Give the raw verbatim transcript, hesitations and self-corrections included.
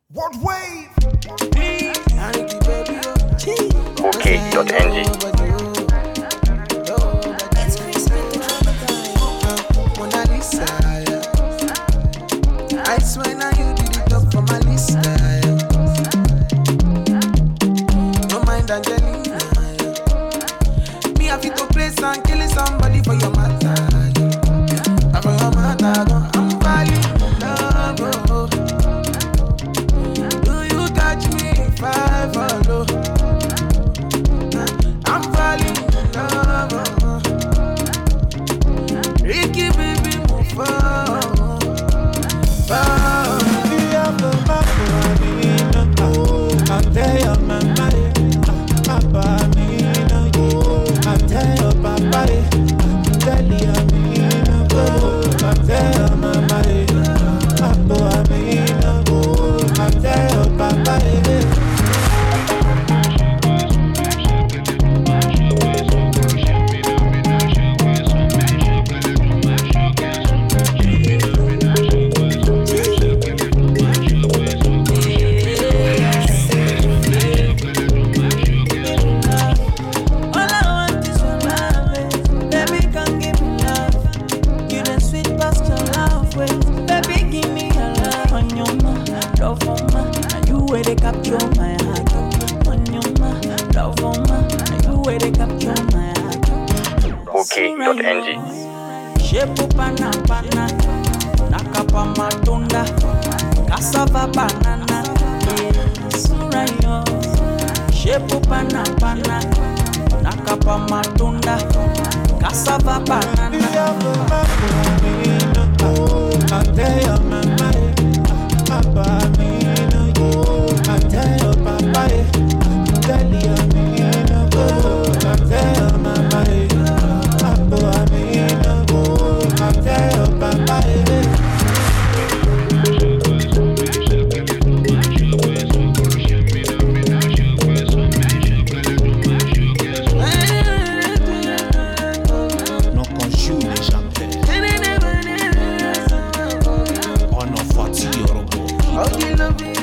What wave? Okay dot N G. Mona Lisa, I swear now you did it up for my list. No mind Angelina. Me have to place and killing somebody for your matter. For your matter, I'm falling in love. Oh. Do you touch me if I follow? I'm falling in love. Oh. Ricky baby move forward. I'll tell your mama, papa, me no you. I'll tell your papa, tell your me no go. I'll tell your mama, papa, me no go. I'll tell your papa. Capture my heart, on your ma, love on ma, you where they capture my heart. Okay dot N G. Shepu pana pana, nakapa matunda, cassava banana, surayo. Shepu pana pana, nakapa matunda, cassava banana. I'll tell your mama, papa, me no you. I'll tell your papa, tell your me no go. I'll tell your mama, papa, me no go. I'll tell your papa. Non conjoue les chanter. On en fatigue au robot. How you love me?